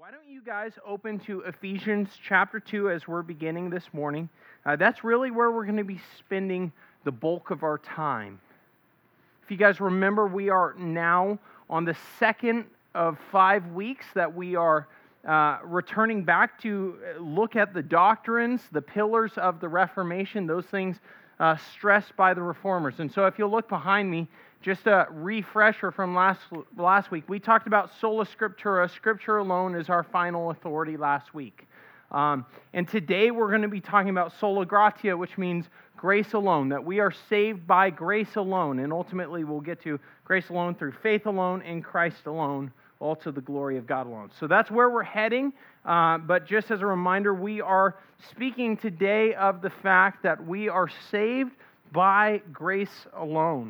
Why don't you guys open to Ephesians chapter 2 as we're beginning this morning? That's really where we're going to be spending the bulk of our time. If you guys remember, we are now on the second of 5 weeks that we are returning back to look at the doctrines, the pillars of the Reformation, those things stressed by the Reformers. And so if you'll look behind me, just a refresher from last week. We talked about sola scriptura, Scripture alone is our final authority last week. And today we're going to be talking about sola gratia, which means grace alone, that we are saved by grace alone. And ultimately we'll get to grace alone through faith alone in Christ alone, all to the glory of God alone. So that's where we're heading. But just as a reminder, we are speaking today of the fact that we are saved by grace alone.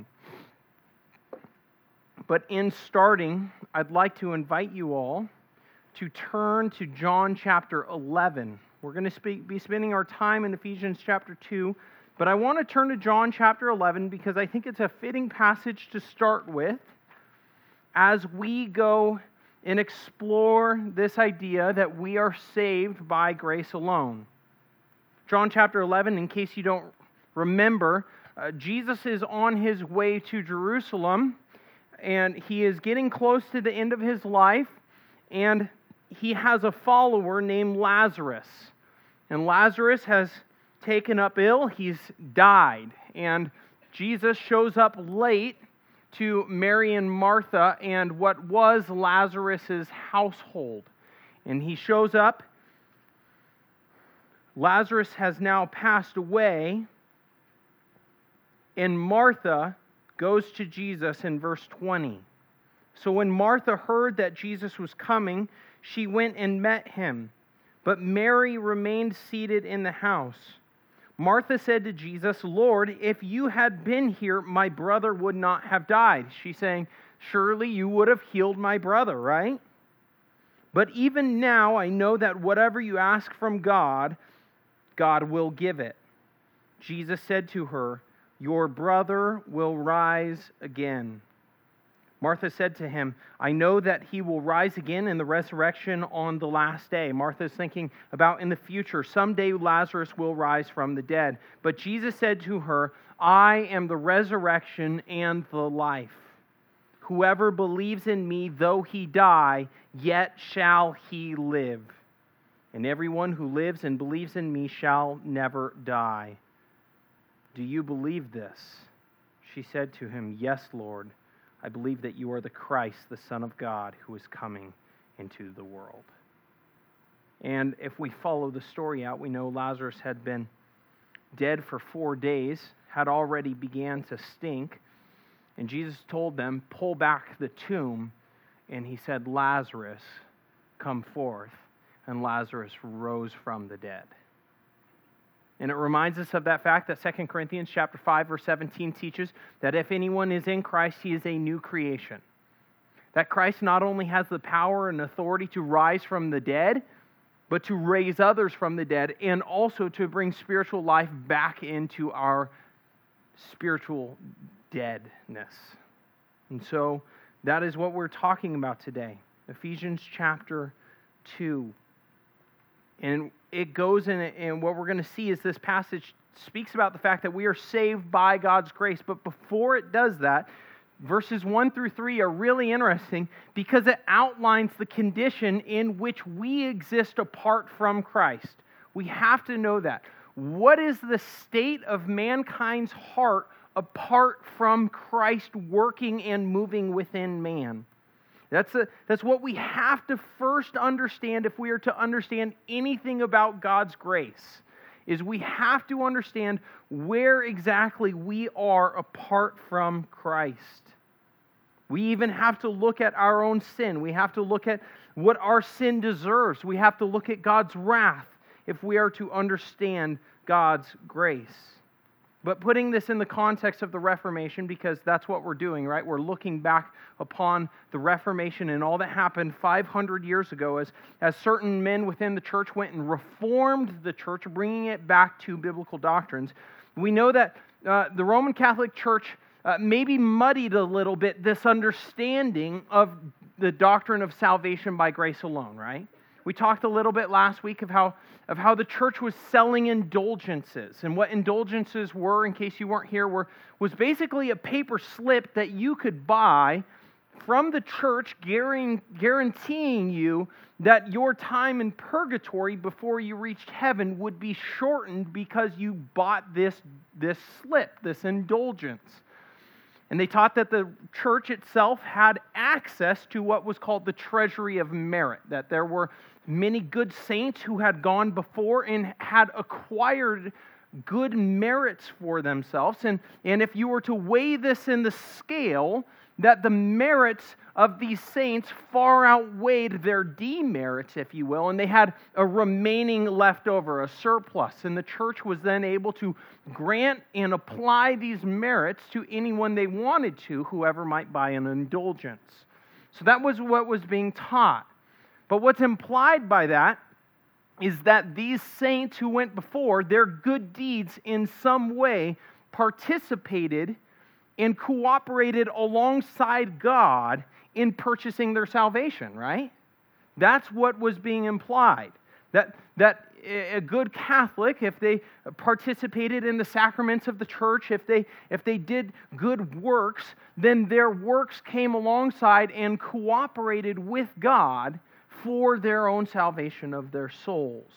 But in starting, I'd like to invite you all to turn to John chapter 11. We're going to be spending our time in Ephesians chapter 2, but I want to turn to John chapter 11 because I think it's a fitting passage to start with as we go and explore this idea that we are saved by grace alone. John chapter 11, in case you don't remember, Jesus is on his way to Jerusalem, and he is getting close to the end of his life, and he has a follower named Lazarus. And Lazarus has taken up ill, he's died, and Jesus shows up late to Mary and Martha and what was Lazarus' household. And he shows up, Lazarus has now passed away, and Martha goes to Jesus in verse 20. So when Martha heard that Jesus was coming, she went and met him. But Mary remained seated in the house. Martha said to Jesus, "Lord, if you had been here, my brother would not have died." She's saying, surely you would have healed my brother, right? "But even now I know that whatever you ask from God, God will give it." Jesus said to her, "Your brother will rise again." Martha said to him, "I know that he will rise again in the resurrection on the last day." Martha is thinking about in the future, someday Lazarus will rise from the dead. But Jesus said to her, "I am the resurrection and the life. Whoever believes in me, though he die, yet shall he live. And everyone who lives and believes in me shall never die. Do you believe this?" She said to him, "Yes, Lord. I believe that you are the Christ, the Son of God, who is coming into the world." And if we follow the story out, we know Lazarus had been dead for 4 days, had already began to stink. And Jesus told them, pull back the tomb. And he said, "Lazarus, come forth." And Lazarus rose from the dead. And it reminds us of that fact that 2 Corinthians chapter 5, verse 17 teaches that if anyone is in Christ, he is a new creation. That Christ not only has the power and authority to rise from the dead, but to raise others from the dead, and also to bring spiritual life back into our spiritual deadness. And so that is what we're talking about today. Ephesians chapter 2. And it goes in, and what we're going to see is this passage speaks about the fact that we are saved by God's grace. But before it does that, verses 1 through 3 are really interesting because it outlines the condition in which we exist apart from Christ. We have to know that. What is the state of mankind's heart apart from Christ working and moving within man? That's what we have to first understand if we are to understand anything about God's grace, is we have to understand where exactly we are apart from Christ. We even have to look at our own sin. We have to look at what our sin deserves. We have to look at God's wrath if we are to understand God's grace. But putting this in the context of the Reformation, because that's what we're doing, right? We're looking back upon the Reformation and all that happened 500 years ago as certain men within the church went and reformed the church, bringing it back to biblical doctrines. We know that the Roman Catholic Church maybe muddied a little bit this understanding of the doctrine of salvation by grace alone, right? We talked a little bit last week of how the church was selling indulgences. And what indulgences were, in case you weren't here, was basically a paper slip that you could buy from the church guaranteeing you that your time in purgatory before you reached heaven would be shortened because you bought this slip, this indulgence. And they taught that the church itself had access to what was called the treasury of merit, that there were many good saints who had gone before and had acquired good merits for themselves. And if you were to weigh this in the scale, that the merits of these saints far outweighed their demerits, if you will, and they had a remaining leftover, a surplus. And the church was then able to grant and apply these merits to anyone they wanted to, whoever might buy an indulgence. So that was what was being taught. But what's implied by that is that these saints who went before, their good deeds in some way participated and cooperated alongside God in purchasing their salvation, right? That's what was being implied. That a good Catholic, if they participated in the sacraments of the church, if they did good works, then their works came alongside and cooperated with God for their own salvation of their souls.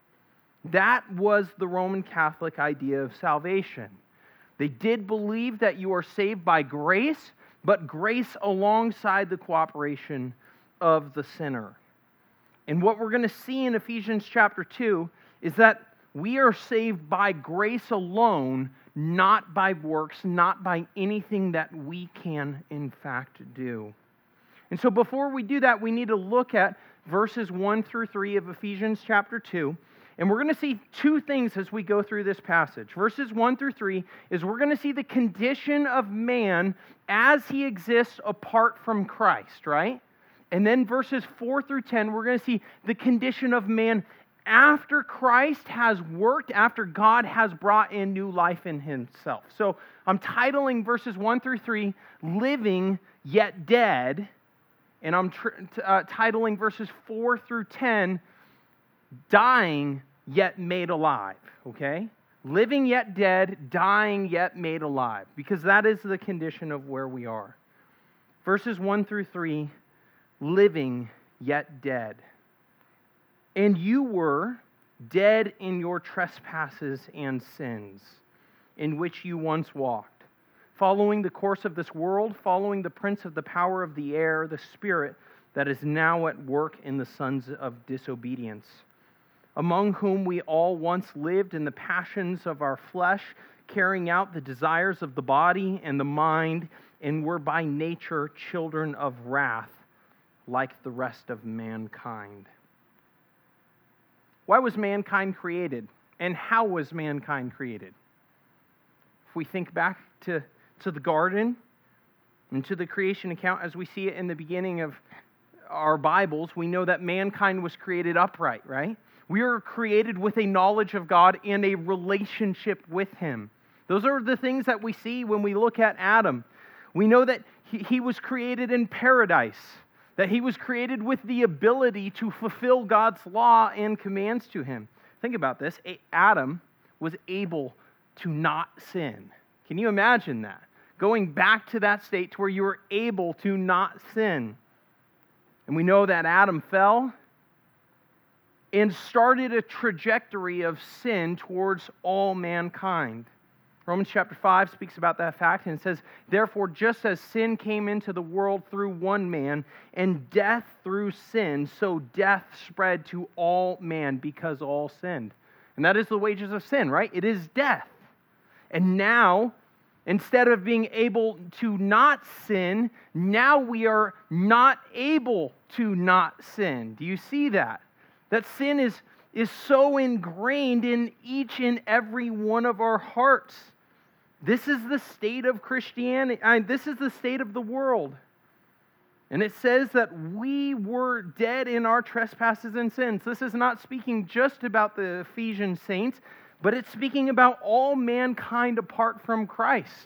That was the Roman Catholic idea of salvation. They did believe that you are saved by grace, but grace alongside the cooperation of the sinner. And what we're going to see in Ephesians chapter 2 is that we are saved by grace alone, not by works, not by anything that we can in fact do. And so before we do that, we need to look at verses 1 through 3 of Ephesians chapter 2. And we're going to see two things as we go through this passage. Verses 1 through 3 is we're going to see the condition of man as he exists apart from Christ, right? And then verses 4 through 10, we're going to see the condition of man after Christ has worked, after God has brought in new life in himself. So I'm titling verses 1 through 3, Living Yet Dead. And I'm titling verses 4 through 10, Dying Yet Made Alive, okay? Living yet dead, dying yet made alive, because that is the condition of where we are. Verses 1 through 3, living yet dead. And you were dead in your trespasses and sins, in which you once walked, following the course of this world, following the prince of the power of the air, the spirit that is now at work in the sons of disobedience, among whom we all once lived in the passions of our flesh, carrying out the desires of the body and the mind, and were by nature children of wrath, like the rest of mankind. Why was mankind created? And how was mankind created? If we think back to the garden and to the creation account as we see it in the beginning of our Bibles, we know that mankind was created upright, right? We are created with a knowledge of God and a relationship with Him. Those are the things that we see when we look at Adam. We know that he was created in paradise, that he was created with the ability to fulfill God's law and commands to him. Think about this. Adam was able to not sin. Can you imagine that? Going back to that state to where you were able to not sin. And we know that Adam fell and started a trajectory of sin towards all mankind. Romans chapter 5 speaks about that fact, and it says, therefore, just as sin came into the world through one man, and death through sin, so death spread to all man because all sinned. And that is the wages of sin, right? It is death. And now, instead of being able to not sin, now we are not able to not sin. Do you see that? That sin is so ingrained in each and every one of our hearts. This is the state of Christianity. This is the state of the world. And it says that we were dead in our trespasses and sins. This is not speaking just about the Ephesian saints, but it's speaking about all mankind apart from Christ.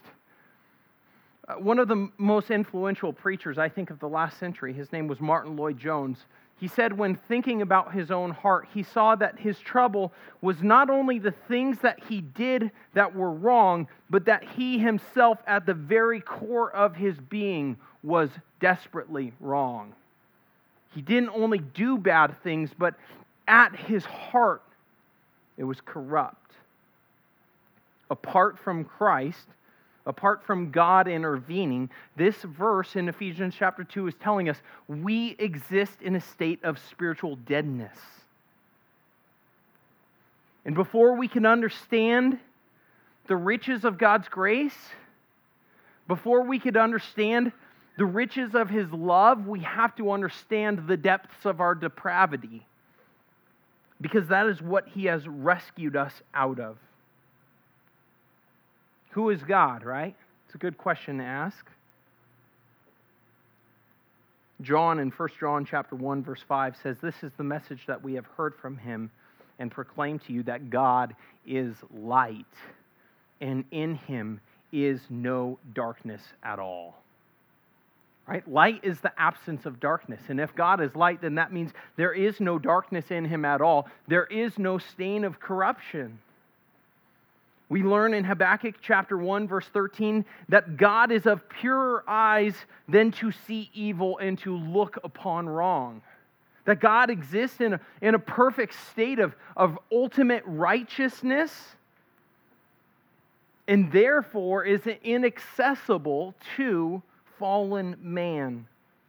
One of the most influential preachers, I think, of the last century, his name was Martin Lloyd-Jones. He said when thinking about his own heart, he saw that his trouble was not only the things that he did that were wrong, but that he himself at the very core of his being was desperately wrong. He didn't only do bad things, but at his heart, it was corrupt. Apart from Christ, apart from God intervening, this verse in Ephesians chapter 2 is telling us we exist in a state of spiritual deadness. And before we can understand the riches of God's grace, before we could understand the riches of His love, we have to understand the depths of our depravity, because that is what He has rescued us out of. Who is God, right? It's a good question to ask. John in 1 John chapter 1 verse 5 says, "This is the message that we have heard from Him and proclaim to you, that God is light, and in Him is no darkness at all." Right? Light is the absence of darkness. And if God is light, then that means there is no darkness in Him at all. There is no stain of corruption. We learn in Habakkuk chapter 1 verse 13 that God is of purer eyes than to see evil and to look upon wrong. That God exists in a perfect state of ultimate righteousness, and therefore is inaccessible to fallen man.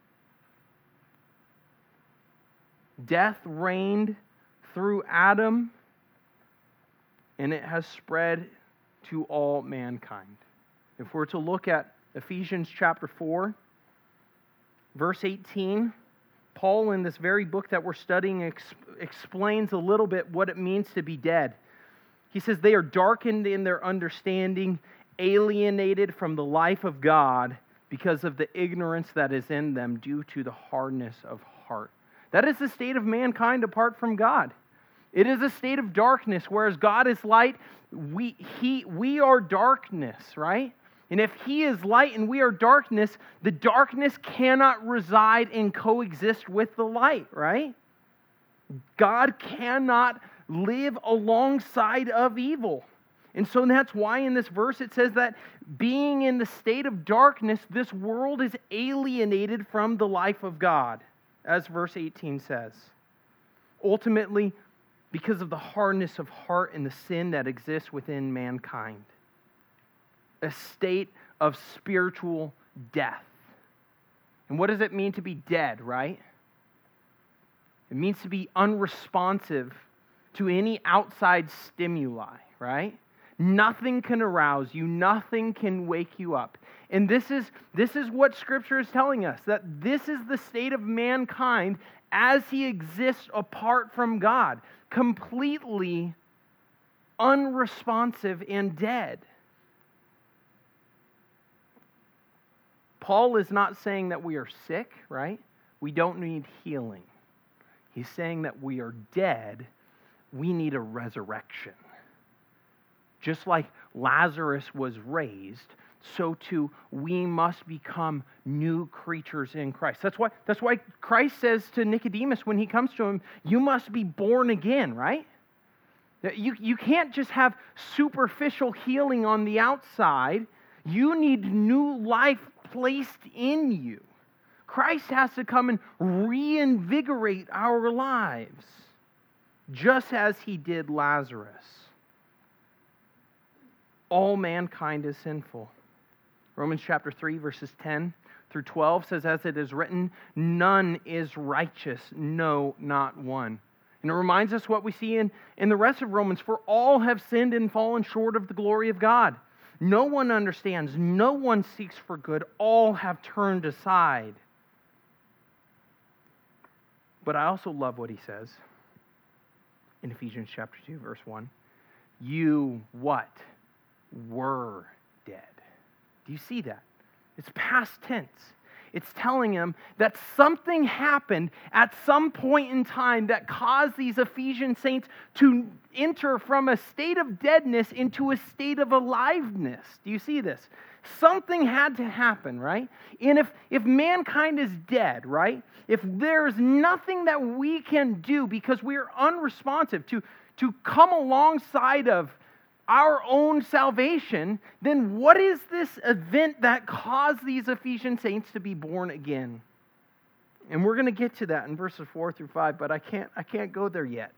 Death reigned through Adam, and it has spread to all mankind. If we're to look at Ephesians chapter 4, verse 18, Paul in this very book that we're studying explains a little bit what it means to be dead. He says they are darkened in their understanding, alienated from the life of God because of the ignorance that is in them due to the hardness of heart. That is the state of mankind apart from God. It is a state of darkness, whereas God is light, we are darkness, right? And if He is light and we are darkness, the darkness cannot reside and coexist with the light, right? God cannot live alongside of evil. And so that's why in this verse it says that being in the state of darkness, this world is alienated from the life of God, as verse 18 says. Ultimately, because of the hardness of heart and the sin that exists within mankind. A state of spiritual death. And what does it mean to be dead, right? It means to be unresponsive to any outside stimuli, right? Nothing can arouse you. Nothing can wake you up. And this is what Scripture is telling us, that this is the state of mankind as he exists apart from God, completely unresponsive and dead. Paul is not saying that we are sick, right? We don't need healing. He's saying that we are dead. We need a resurrection. Just like Lazarus was raised, so too we must become new creatures in Christ. That's why Christ says to Nicodemus when he comes to him, you must be born again, right? You can't just have superficial healing on the outside. You need new life placed in you. Christ has to come and reinvigorate our lives, just as He did Lazarus. All mankind is sinful. Romans chapter 3, verses 10 through 12 says, as it is written, none is righteous, no, not one. And it reminds us what we see in the rest of Romans, for all have sinned and fallen short of the glory of God. No one understands, no one seeks for good, all have turned aside. But I also love what he says in Ephesians chapter 2, verse 1. You what? Were dead. Do you see that? It's past tense. It's telling him that something happened at some point in time that caused these Ephesian saints to enter from a state of deadness into a state of aliveness. Do you see this? Something had to happen, right? And if mankind is dead, right? If there's nothing that we can do because we are unresponsive to come alongside of our own salvation, then what is this event that caused these Ephesian saints to be born again? And we're going to get to that in verses 4 through 5, but I can't go there yet.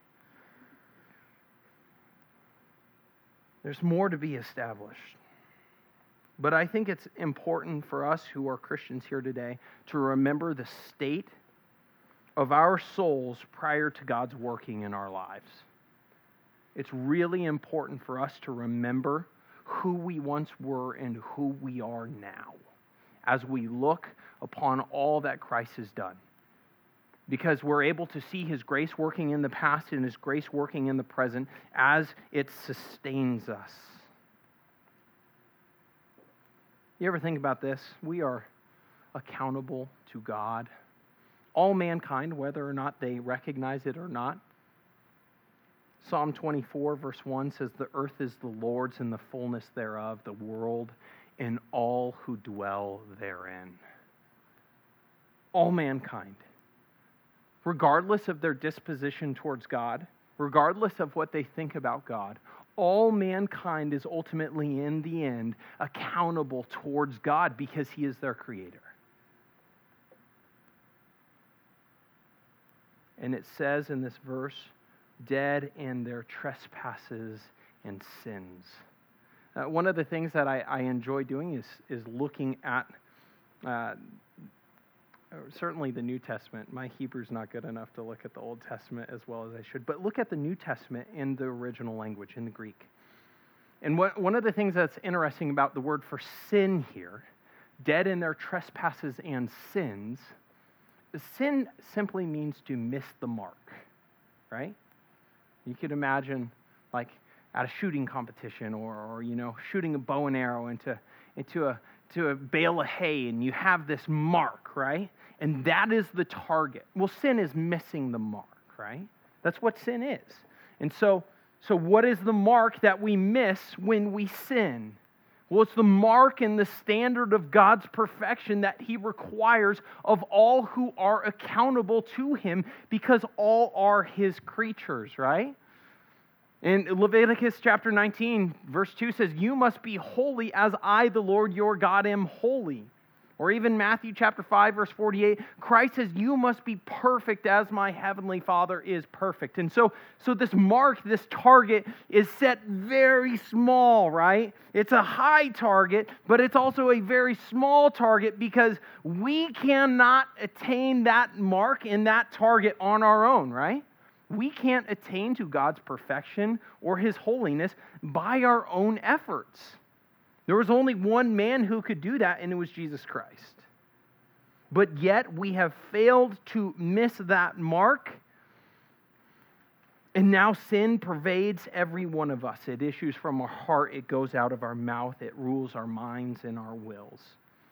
There's more to be established. But I think it's important for us who are Christians here today to remember the state of our souls prior to God's working in our lives. It's really important for us to remember who we once were and who we are now as we look upon all that Christ has done. Because we're able to see His grace working in the past and His grace working in the present as it sustains us. You ever think about this? We are accountable to God. All mankind, whether or not they recognize it or not. Psalm 24, verse 1 says, "The earth is the Lord's and the fullness thereof, the world and all who dwell therein." All mankind, regardless of their disposition towards God, regardless of what they think about God, all mankind is ultimately, in the end, accountable towards God because He is their creator. And it says in this verse, dead in their trespasses and sins. One of the things that I enjoy doing is looking at certainly the New Testament. My Hebrew's not good enough to look at the Old Testament as well as I should, but look at the New Testament in the original language, in the Greek. And one of the things that's interesting about the word for sin here, dead in their trespasses and sins, sin simply means to miss the mark, right? You could imagine, like, at a shooting competition or shooting a bow and arrow into a bale of hay, and you have this mark, right? And that is the target. Well, sin is missing the mark, right? That's what sin is. And so what is the mark that we miss when we sin? Well, it's the mark and the standard of God's perfection that He requires of all who are accountable to Him, because all are His creatures, right? In Leviticus chapter 19, verse 2 says, "You must be holy as I, the Lord your God, am holy." Or even Matthew chapter 5, verse 48, Christ says, "You must be perfect as my heavenly Father is perfect." And so this mark, this target, is set very small, right? It's a high target, but it's also a very small target because we cannot attain that mark and that target on our own, right? We can't attain to God's perfection or His holiness by our own efforts. There was only one man who could do that, and it was Jesus Christ. But yet we have failed to miss that mark, and now sin pervades every one of us. It issues from our heart, it goes out of our mouth, it rules our minds and our wills.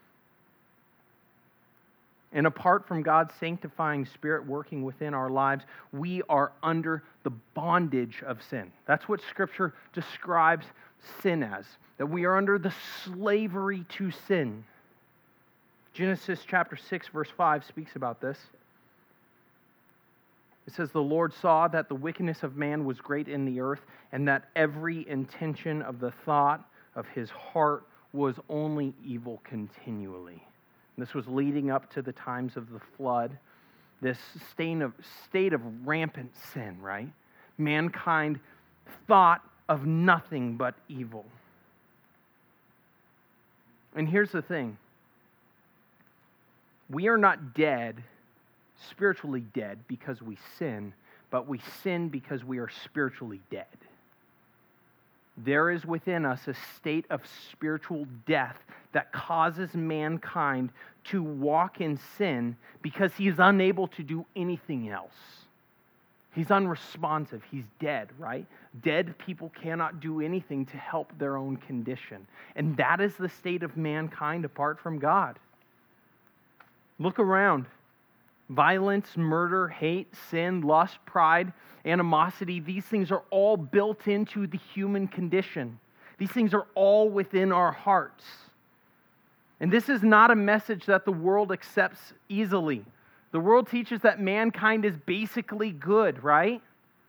And apart from God's sanctifying Spirit working within our lives, we are under the bondage of sin. That's what Scripture describes sin as, that we are under the slavery to sin. Genesis chapter 6, verse 5 speaks about this. It says, "The Lord saw that the wickedness of man was great in the earth, and that every intention of the thought of his heart was only evil continually." This was leading up to the times of the flood, this state of rampant sin, right? Mankind thought of nothing but evil. And here's the thing. We are not dead, spiritually dead, because we sin, but we sin because we are spiritually dead. There is within us a state of spiritual death that causes mankind to walk in sin because he is unable to do anything else. He's unresponsive. He's dead, right? Dead people cannot do anything to help their own condition. And that is the state of mankind apart from God. Look around. Violence, murder, hate, sin, lust, pride, animosity, these things are all built into the human condition. These things are all within our hearts. And this is not a message that the world accepts easily. The world teaches that mankind is basically good, right?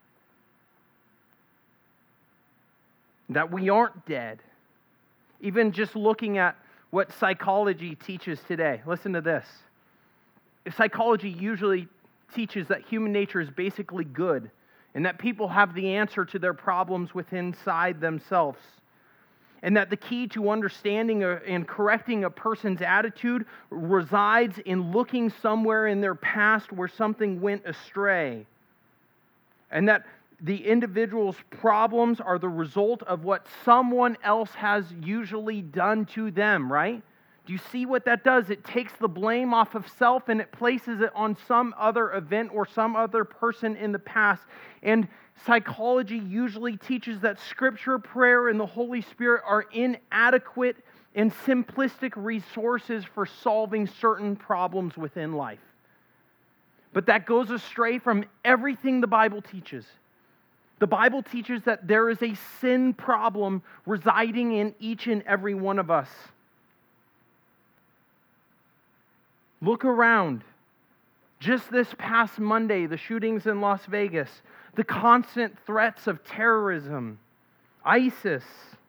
That we aren't dead. Even just looking at what psychology teaches today. Listen to this. Psychology usually teaches that human nature is basically good and that people have the answer to their problems within inside themselves. And that the key to understanding and correcting a person's attitude resides in looking somewhere in their past where something went astray. And that the individual's problems are the result of what someone else has usually done to them, right? Do you see what that does? It takes the blame off of self and it places it on some other event or some other person in the past. And psychology usually teaches that Scripture, prayer, and the Holy Spirit are inadequate and simplistic resources for solving certain problems within life. But that goes astray from everything the Bible teaches. The Bible teaches that there is a sin problem residing in each and every one of us. Look around. Just this past Monday, the shootings in Las Vegas, the constant threats of terrorism, ISIS,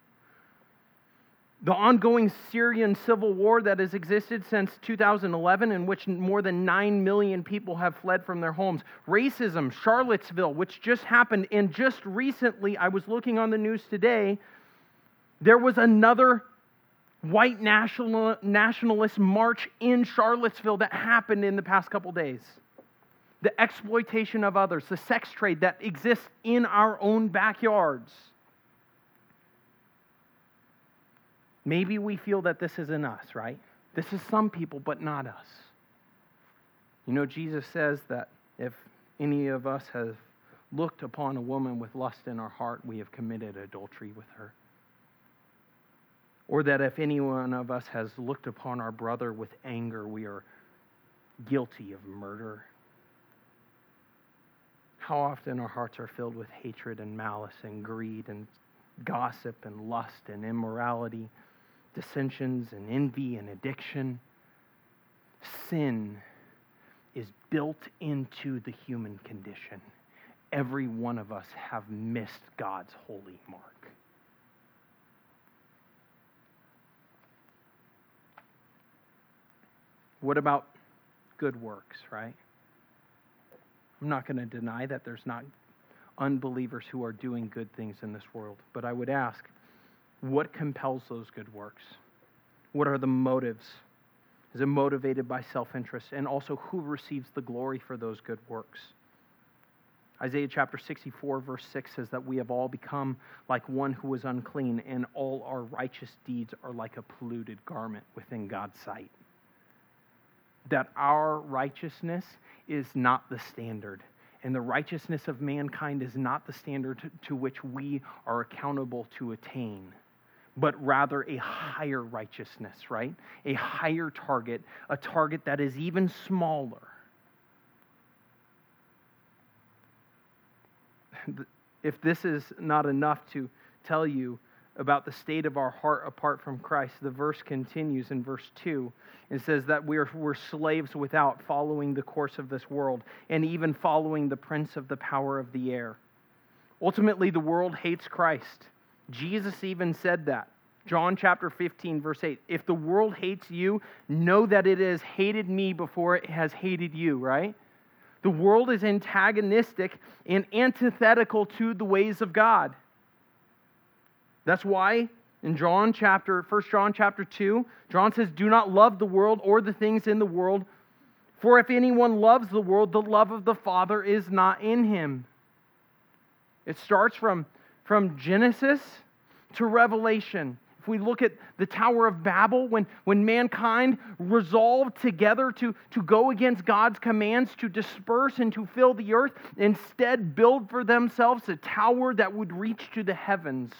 the ongoing Syrian civil war that has existed since 2011, in which more than 9 million people have fled from their homes, racism, Charlottesville, which just happened, and just recently, I was looking on the news today, there was another white nationalist march in Charlottesville that happened in the past couple days. The exploitation of others, the sex trade that exists in our own backyards. Maybe we feel that this isn't us, right? This is some people, but not us. You know, Jesus says that if any of us have looked upon a woman with lust in our heart, we have committed adultery with her. Or that if any one of us has looked upon our brother with anger, we are guilty of murder. How often our hearts are filled with hatred and malice and greed and gossip and lust and immorality, dissensions and envy and addiction. Sin is built into the human condition. Every one of us have missed God's holy mark. What about good works, right? I'm not going to deny that there's not unbelievers who are doing good things in this world, but I would ask, what compels those good works? What are the motives? Is it motivated by self-interest? And also, who receives the glory for those good works? Isaiah chapter 64, verse 6 says that we have all become like one who is unclean, and all our righteous deeds are like a polluted garment within God's sight. That our righteousness is not the standard, and the righteousness of mankind is not the standard to which we are accountable to attain, but rather a higher righteousness, right? A higher target, a target that is even smaller. If this is not enough to tell you about the state of our heart apart from Christ, the verse continues in verse 2. It says that we're slaves without, following the course of this world, and even following the prince of the power of the air. Ultimately, the world hates Christ. Jesus even said that. John chapter 15, verse 8. If the world hates you, know that it has hated me before it has hated you, right? The world is antagonistic and antithetical to the ways of God. That's why in 1 John chapter 2, John says, do not love the world or the things in the world, for if anyone loves the world, the love of the Father is not in him. It starts from Genesis to Revelation. If we look at the Tower of Babel, when mankind resolved together to go against God's commands, to disperse and to fill the earth, instead build for themselves a tower that would reach to the heavens.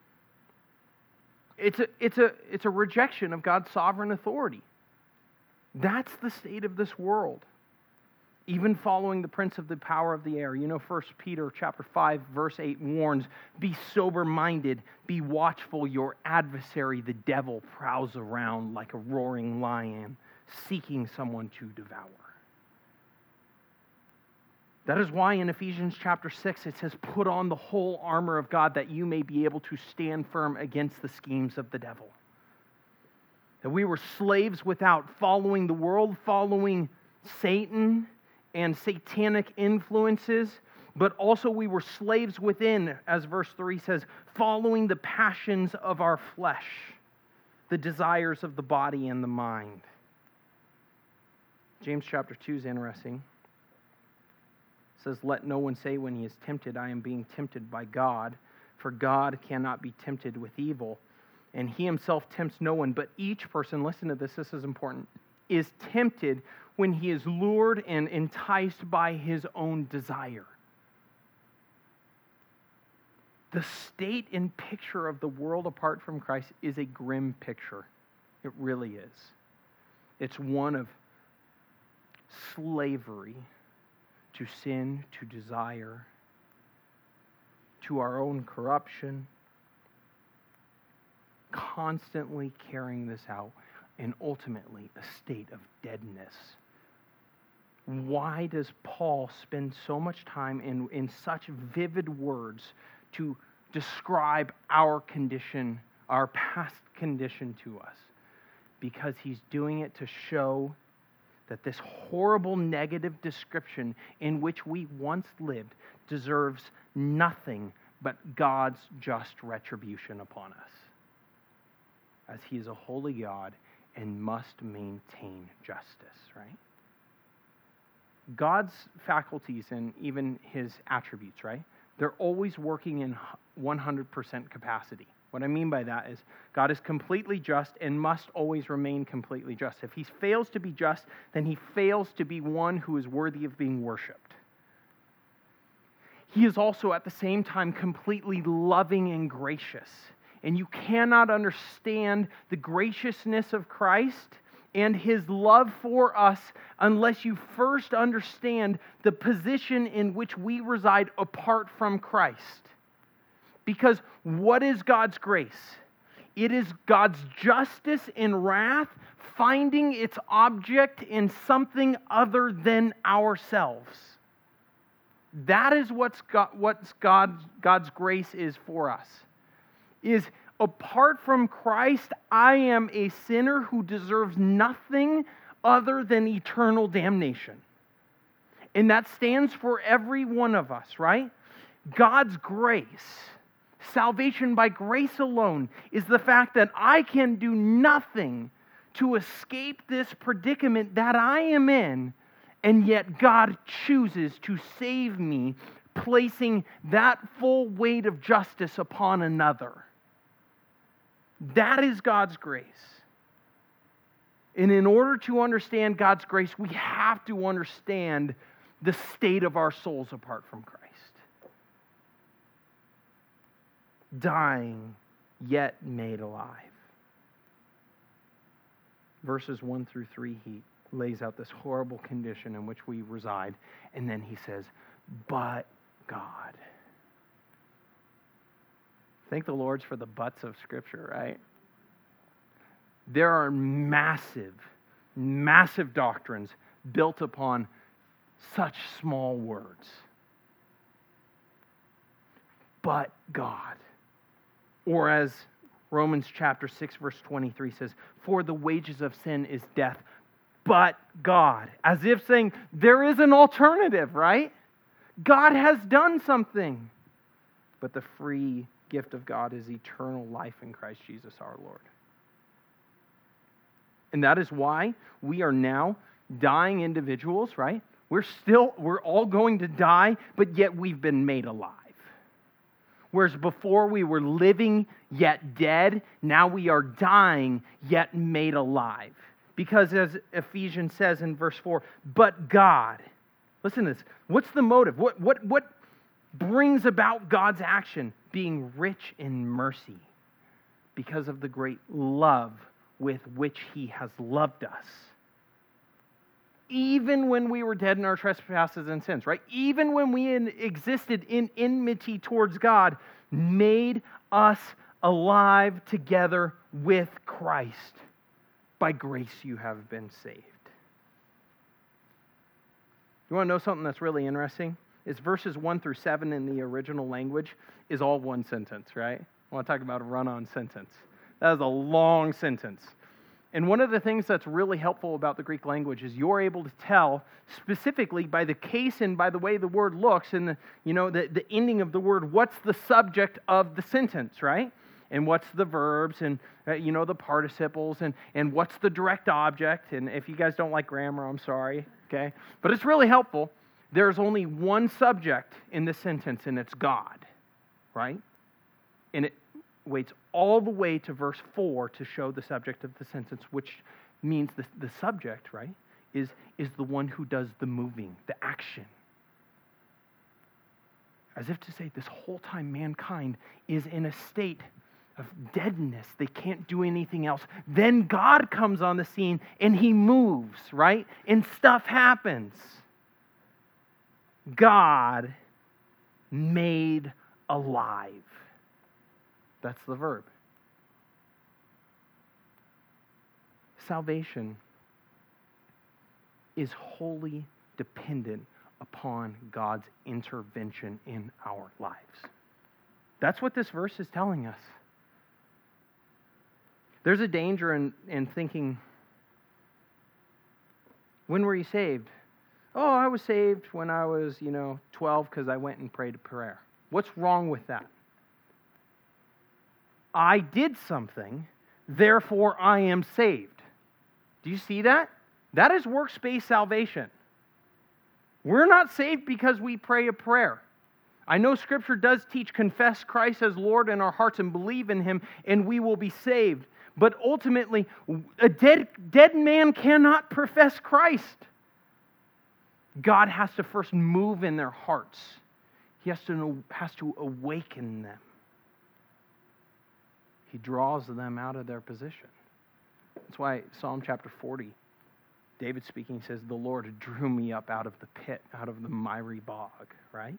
It's a rejection of God's sovereign authority. That's the state of this world. Even following the prince of the power of the air. 1 Peter chapter 5, verse 8 warns, be sober-minded, be watchful. Your adversary, the devil, prowls around like a roaring lion, seeking someone to devour. That is why in Ephesians chapter 6 it says, put on the whole armor of God that you may be able to stand firm against the schemes of the devil. That we were slaves without, following the world, following Satan and satanic influences, but also we were slaves within, as verse 3 says, following the passions of our flesh, the desires of the body and the mind. James chapter 2 is interesting. It says, let no one say when he is tempted, I am being tempted by God, for God cannot be tempted with evil, and he himself tempts no one, but each person, listen to this is important, is tempted when he is lured and enticed by his own desire. The state and picture of the world apart from Christ is a grim picture. It really is. It's one of slavery to sin, to desire, to our own corruption, constantly carrying this out, and ultimately a state of deadness. Why does Paul spend so much time in such vivid words to describe our condition, our past condition to us? Because he's doing it to show that this horrible negative description in which we once lived deserves nothing but God's just retribution upon us, as he is a holy God and must maintain justice, right? God's faculties and even his attributes, right? They're always working in 100% capacity. What I mean by that is God is completely just and must always remain completely just. If he fails to be just, then he fails to be one who is worthy of being worshipped. He is also at the same time completely loving and gracious. And you cannot understand the graciousness of Christ and his love for us unless you first understand the position in which we reside apart from Christ. Because what is God's grace? It is God's justice and wrath finding its object in something other than ourselves. That is what God's grace is for us. Is apart from Christ, I am a sinner who deserves nothing other than eternal damnation. And that stands for every one of us, right? God's grace, salvation by grace alone, is the fact that I can do nothing to escape this predicament that I am in, and yet God chooses to save me, placing that full weight of justice upon another. That is God's grace. And in order to understand God's grace, we have to understand the state of our souls apart from Christ. Dying, yet made alive. Verses 1 through 3, he lays out this horrible condition in which we reside. And then he says, but God. Thank the Lord for the buts of Scripture, right? There are massive, massive doctrines built upon such small words. But God. Or as Romans chapter 6, verse 23 says, for the wages of sin is death, but God. As if saying, there is an alternative, right? God has done something. But the free gift of God is eternal life in Christ Jesus our Lord. And that is why we are now dying individuals, right? We're all going to die, but yet we've been made alive. Whereas before we were living yet dead, now we are dying yet made alive. Because as Ephesians says in verse 4, but God. Listen to this. What's the motive? What brings about God's action? Being rich in mercy because of the great love with which he has loved us. even when we were dead in our trespasses and sins, right? Even when we existed in enmity towards God, made us alive together with Christ. By grace you have been saved. You want to know something that's really interesting? Is verses 1 through 7 in the original language is all one sentence, right? I want to talk about a run-on sentence. That is a long sentence. And one of the things that's really helpful about the Greek language is you're able to tell specifically by the case and by the way the word looks and the ending of the word, what's the subject of the sentence, right? And what's the verbs and the participles and what's the direct object. And if you guys don't like grammar, I'm sorry, okay? But it's really helpful. There's only one subject in the sentence, and it's God, right? And it waits all the way to verse 4 to show the subject of the sentence, which means the subject, right, is the one who does the moving, the action. As if to say, this whole time mankind is in a state of deadness. They can't do anything else. Then God comes on the scene and he moves, right? And stuff happens. God made alive. That's the verb. Salvation is wholly dependent upon God's intervention in our lives. That's what this verse is telling us. There's a danger in thinking, when were you saved? Oh, I was saved when I was, 12 because I went and prayed a prayer. What's wrong with that? I did something, therefore I am saved. Do you see that? That is works-based salvation. We're not saved because we pray a prayer. I know Scripture does teach, confess Christ as Lord in our hearts and believe in Him, and we will be saved. But ultimately, a dead man cannot profess Christ. God has to first move in their hearts. He has to awaken them. He draws them out of their position. That's why Psalm chapter 40, David speaking, says, the Lord drew me up out of the pit, out of the miry bog, right?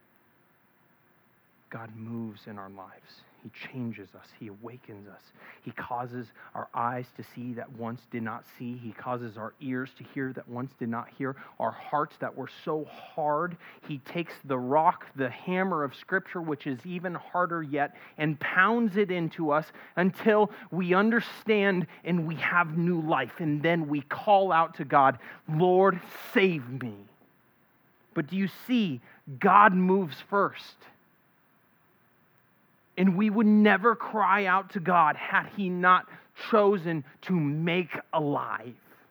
God moves in our lives. He changes us. He awakens us. He causes our eyes to see that once did not see. He causes our ears to hear that once did not hear. Our hearts that were so hard, He takes the rock, the hammer of Scripture, which is even harder yet, and pounds it into us until we understand and we have new life. And then we call out to God, Lord, save me. But do you see, God moves first. And we would never cry out to God had He not chosen to make alive.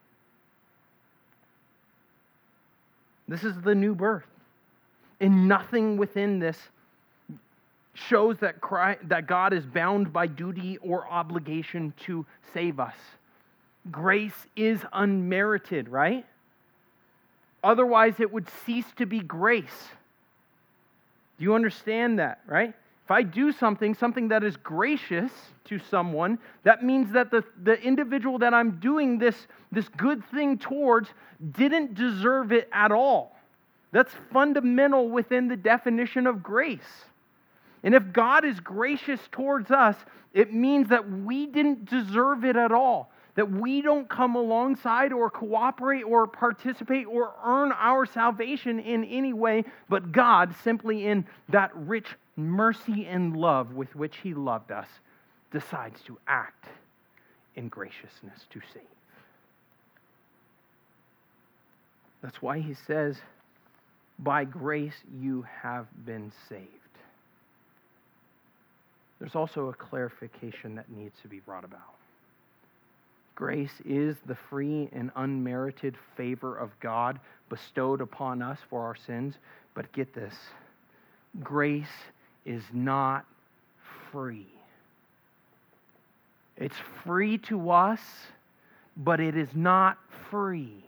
This is the new birth. And nothing within this shows that God is bound by duty or obligation to save us. Grace is unmerited, right? Otherwise, it would cease to be grace. Do you understand that, right? If I do something that is gracious to someone, that means that the individual that I'm doing this good thing towards didn't deserve it at all. That's fundamental within the definition of grace. And if God is gracious towards us, it means that we didn't deserve it at all. That we don't come alongside or cooperate or participate or earn our salvation in any way, but God, simply in that rich mercy and love with which He loved us, decides to act in graciousness to save. That's why He says, by grace you have been saved. There's also a clarification that needs to be brought about. Grace is the free and unmerited favor of God bestowed upon us for our sins. But get this, grace is not free. It's free to us, but it is not free.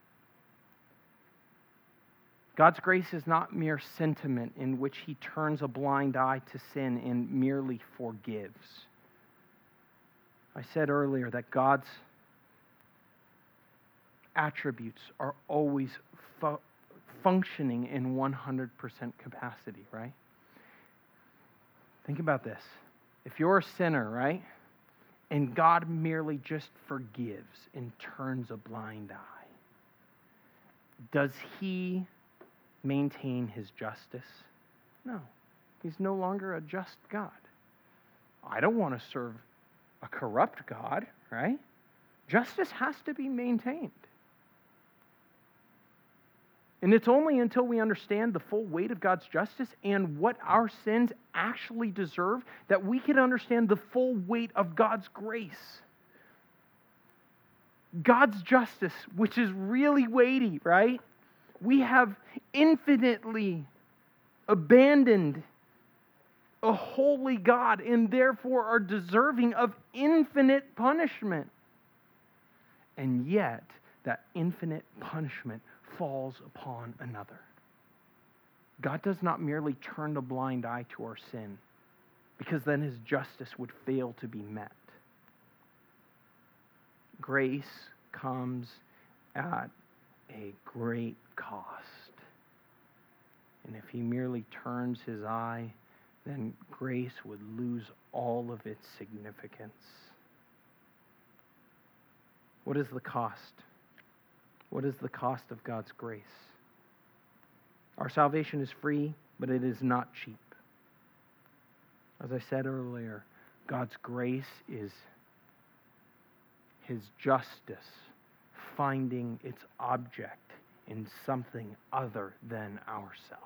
God's grace is not mere sentiment in which He turns a blind eye to sin and merely forgives. I said earlier that God's attributes are always functioning in 100% capacity, right? Think about this. If you're a sinner, right, and God merely just forgives and turns a blind eye, does he maintain his justice? No. He's no longer a just God. I don't want to serve a corrupt God, right? Justice has to be maintained. And it's only until we understand the full weight of God's justice and what our sins actually deserve that we can understand the full weight of God's grace. God's justice, which is really weighty, right? We have infinitely abandoned a holy God and therefore are deserving of infinite punishment. And yet, that infinite punishment falls upon another. God does not merely turn a blind eye to our sin, because then his justice would fail to be met. Grace comes at a great cost. And if he merely turns his eye, then grace would lose all of its significance. What is the cost? What is the cost of God's grace? Our salvation is free, but it is not cheap. As I said earlier, God's grace is his justice finding its object in something other than ourselves.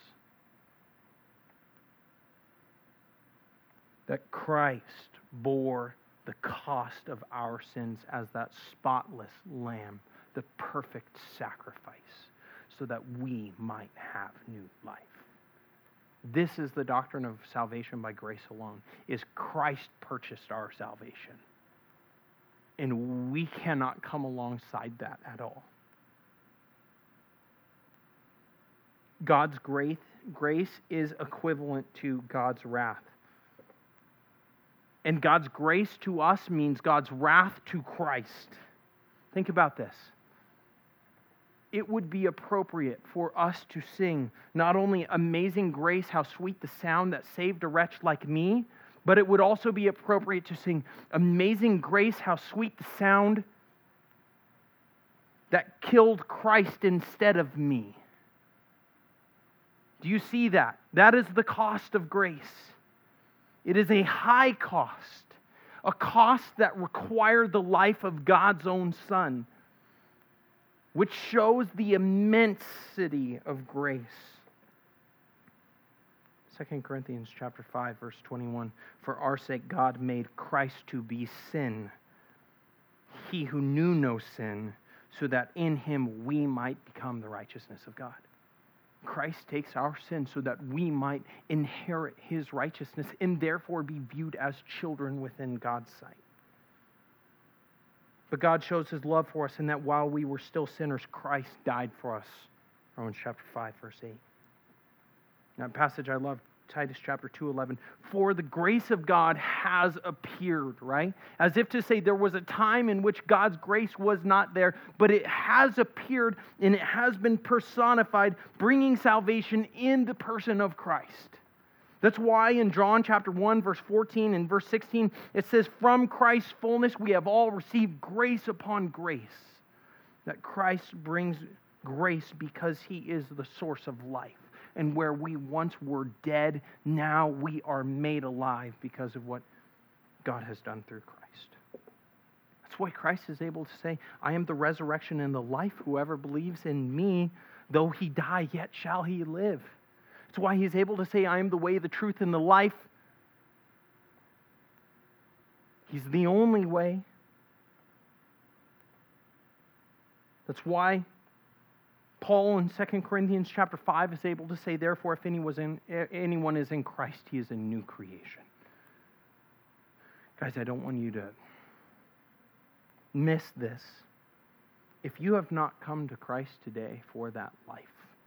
That Christ bore the cost of our sins as that spotless lamb, the perfect sacrifice, so that we might have new life. This is the doctrine of salvation by grace alone, is Christ purchased our salvation. And we cannot come alongside that at all. God's grace is equivalent to God's wrath. And God's grace to us means God's wrath to Christ. Think about this. It would be appropriate for us to sing not only Amazing Grace, how sweet the sound that saved a wretch like me, but it would also be appropriate to sing Amazing Grace, how sweet the sound that killed Christ instead of me. Do you see that? That is the cost of grace. It is a high cost, a cost that required the life of God's own Son, which shows the immensity of grace. 2 Corinthians chapter 5, verse 21, for our sake God made Christ to be sin, he who knew no sin, so that in him we might become the righteousness of God. Christ takes our sin so that we might inherit his righteousness and therefore be viewed as children within God's sight. But God shows his love for us in that while we were still sinners, Christ died for us. Romans chapter 5, verse 8. That passage I love, Titus chapter 2:11. For the grace of God has appeared, right? As if to say there was a time in which God's grace was not there, but it has appeared and it has been personified, bringing salvation in the person of Christ. That's why in John chapter 1, verse 14 and verse 16, it says, from Christ's fullness we have all received grace upon grace. That Christ brings grace because he is the source of life. And where we once were dead, now we are made alive because of what God has done through Christ. That's why Christ is able to say, I am the resurrection and the life. Whoever believes in me, though he die, yet shall he live. That's why he's able to say, I am the way, the truth, and the life. He's the only way. That's why Paul in 2 Corinthians chapter 5 is able to say, therefore, if anyone is in Christ, he is a new creation. Guys, I don't want you to miss this. If you have not come to Christ today for that life,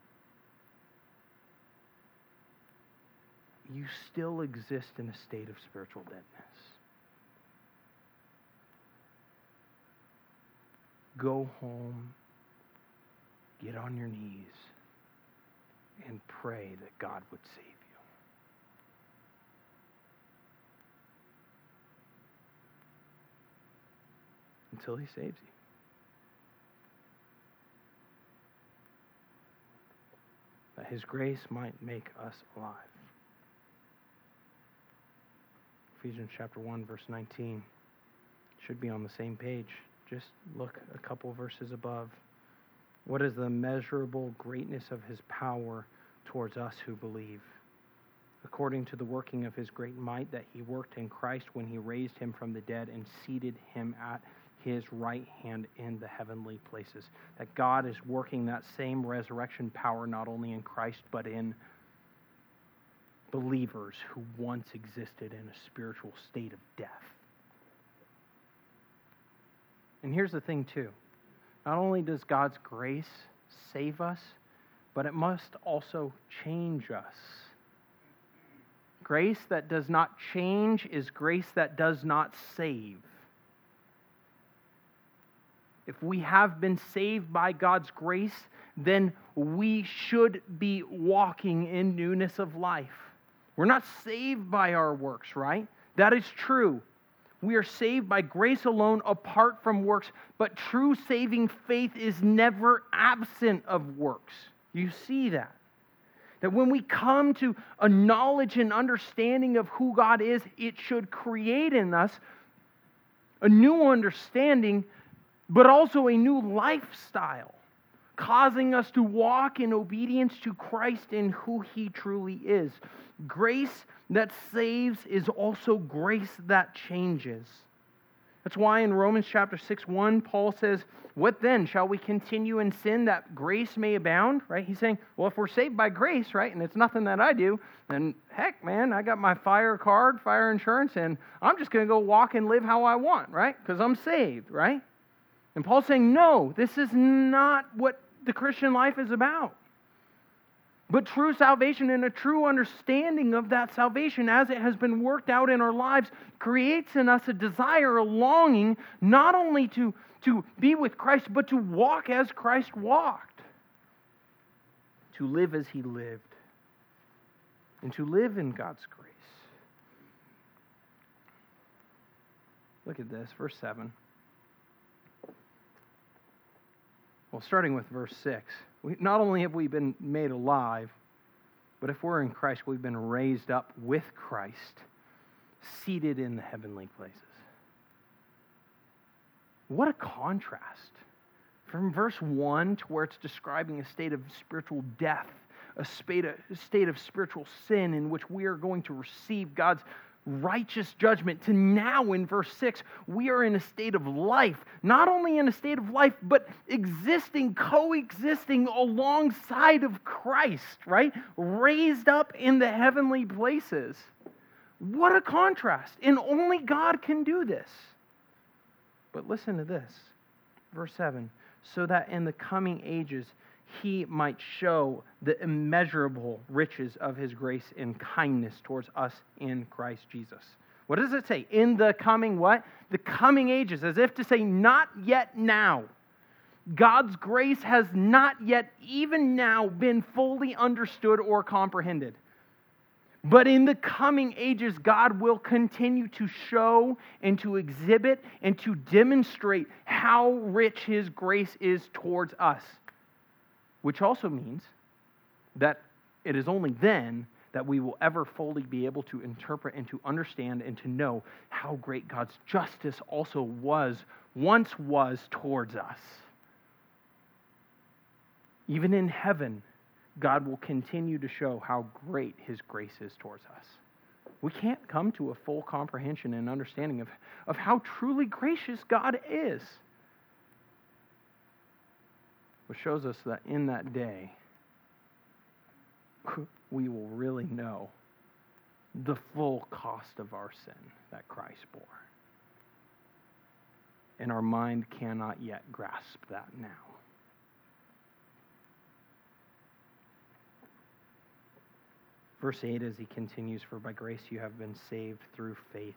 you still exist in a state of spiritual deadness. Go home get on your knees and pray that God would save you. Until he saves you. That his grace might make us alive. Ephesians chapter 1, verse 19. Should be on the same page. Just look a couple verses above. What is the immeasurable greatness of his power towards us who believe? According to the working of his great might that he worked in Christ when he raised him from the dead and seated him at his right hand in the heavenly places. That God is working that same resurrection power not only in Christ but in believers who once existed in a spiritual state of death. And here's the thing too. Not only does God's grace save us, but it must also change us. Grace that does not change is grace that does not save. If we have been saved by God's grace, then we should be walking in newness of life. We're not saved by our works, right? That is true. We are saved by grace alone, apart from works, but true saving faith is never absent of works. You see that? That when we come to a knowledge and understanding of who God is, it should create in us a new understanding, but also a new lifestyle, causing us to walk in obedience to Christ in who he truly is. Grace that saves is also grace that changes. That's why in Romans chapter 6:1, Paul says, "What then? Shall we continue in sin that grace may abound?" Right? He's saying, well, if we're saved by grace, right, and it's nothing that I do, then heck, man, I got my fire card, fire insurance, and I'm just going to go walk and live how I want, right? Because I'm saved, right? And Paul's saying, no, this is not what the Christian life is about. But true salvation and a true understanding of that salvation as it has been worked out in our lives creates in us a desire, a longing, not only to be with Christ, but to walk as Christ walked. To live as he lived. And to live in God's grace. Look at this, verse 7. Well, starting with verse 6. Not only have we been made alive, but if we're in Christ, we've been raised up with Christ, seated in the heavenly places. What a contrast. From verse 1 to where it's describing a state of spiritual death, a state of spiritual sin in which we are going to receive God's righteous judgment, to now in verse 6, we are in a state of life. Not only in a state of life, but coexisting alongside of Christ, right? Raised up in the heavenly places. What a contrast. And only God can do this. But listen to this. Verse 7. So that in the coming ages he might show the immeasurable riches of his grace and kindness towards us in Christ Jesus. What does it say? In the coming what? The coming ages, as if to say, not yet now. God's grace has not yet, even now, been fully understood or comprehended. But in the coming ages, God will continue to show and to exhibit and to demonstrate how rich his grace is towards us. Which also means that it is only then that we will ever fully be able to interpret and to understand and to know how great God's justice also once was towards us. Even in heaven, God will continue to show how great his grace is towards us. We can't come to a full comprehension and understanding of how truly gracious God is. Which shows us that in that day, we will really know the full cost of our sin that Christ bore. And our mind cannot yet grasp that now. Verse 8 as he continues, for by grace you have been saved through faith.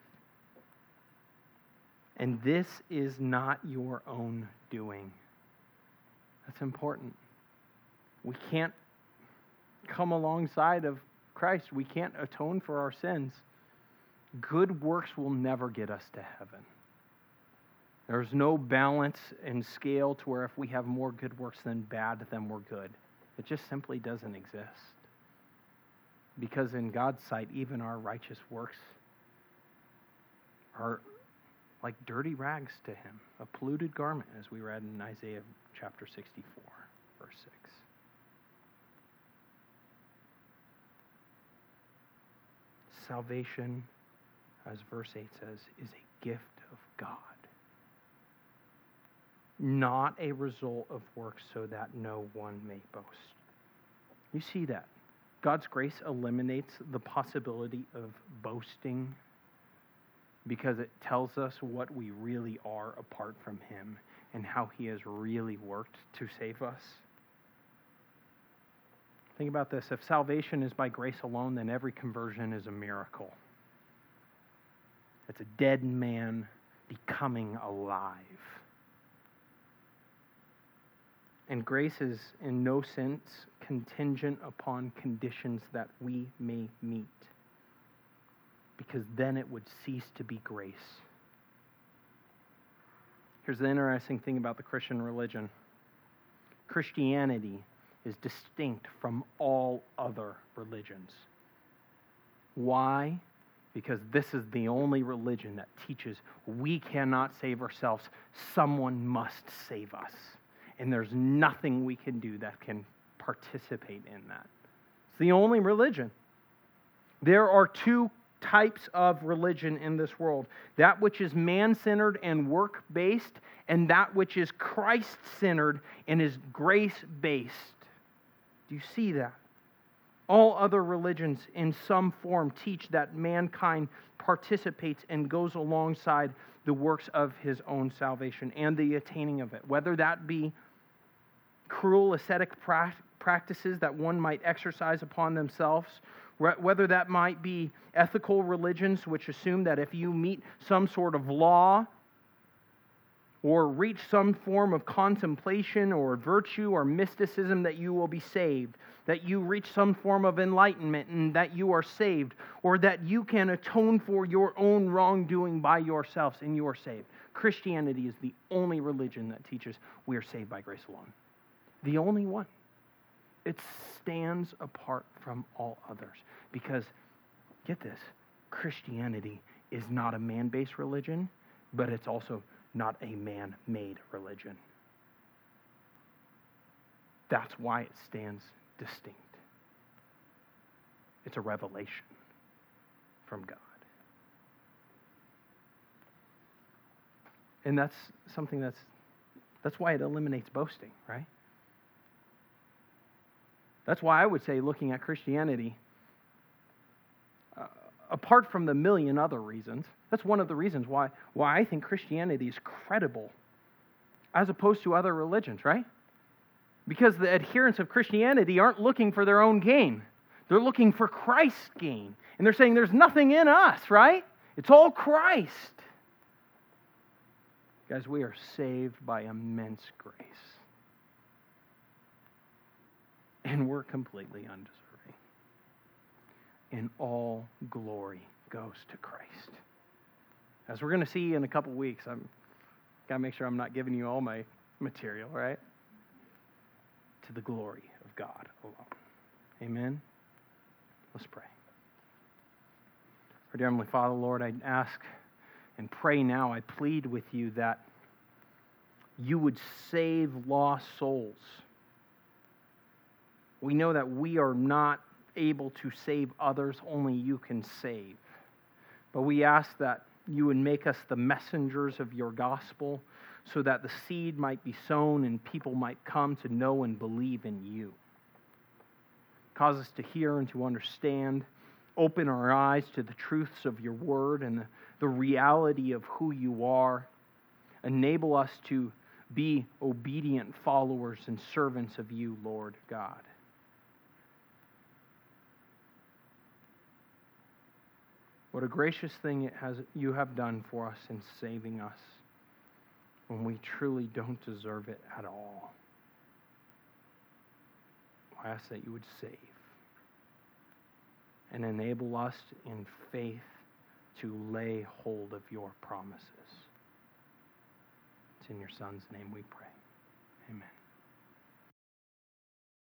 And this is not your own doing. That's important. We can't come alongside of Christ. We can't atone for our sins. Good works will never get us to heaven. There's no balance and scale to where if we have more good works than bad, then we're good. It just simply doesn't exist. Because in God's sight, even our righteous works are like dirty rags to Him, a polluted garment, as we read in Isaiah chapter 64, verse 6. Salvation, as verse 8 says, is a gift of God, not a result of works so that no one may boast. You see that? God's grace eliminates the possibility of boasting because it tells us what we really are apart from Him and how He has really worked to save us. Think about this. If salvation is by grace alone, then every conversion is a miracle. It's a dead man becoming alive. And grace is in no sense contingent upon conditions that we may meet, because then it would cease to be grace. Here's the interesting thing about the Christian religion. Christianity is distinct from all other religions. Why? Because this is the only religion that teaches we cannot save ourselves. Someone must save us. And there's nothing we can do that can participate in that. It's the only religion. There are two types of religion in this world. That which is man-centered and work-based, and that which is Christ-centered and is grace-based. Do you see that? All other religions in some form teach that mankind participates and goes alongside the works of his own salvation and the attaining of it, whether that be cruel ascetic practices that one might exercise upon themselves, whether that might be ethical religions which assume that if you meet some sort of law or reach some form of contemplation or virtue or mysticism that you will be saved, that you reach some form of enlightenment and that you are saved, or that you can atone for your own wrongdoing by yourselves and you are saved. Christianity is the only religion that teaches we are saved by grace alone. The only one. It stands apart from all others because, get this, Christianity is not a man-based religion, but it's also not a man-made religion. That's why it stands distinct. It's a revelation from God. And that's something that's why it eliminates boasting, right? That's why I would say, looking at Christianity, apart from the million other reasons, that's one of the reasons why I think Christianity is credible as opposed to other religions, right? Because the adherents of Christianity aren't looking for their own gain. They're looking for Christ's gain. And they're saying there's nothing in us, right? It's all Christ. Guys, we are saved by immense grace. And we're completely undeserving. And all glory goes to Christ. As we're going to see in a couple weeks, I've got to make sure I'm not giving you all my material, right? To the glory of God alone. Amen? Let's pray. Our dear Heavenly Father, Lord, I ask and pray now, I plead with you that you would save lost souls. We know that we are not able to save others, only you can save. But we ask that you would make us the messengers of your gospel so that the seed might be sown and people might come to know and believe in you. Cause us to hear and to understand. Open our eyes to the truths of your word and the reality of who you are. Enable us to be obedient followers and servants of you, Lord God. What a gracious thing you have done for us in saving us when we truly don't deserve it at all. I ask that you would save and enable us in faith to lay hold of your promises. It's in your Son's name we pray. Amen.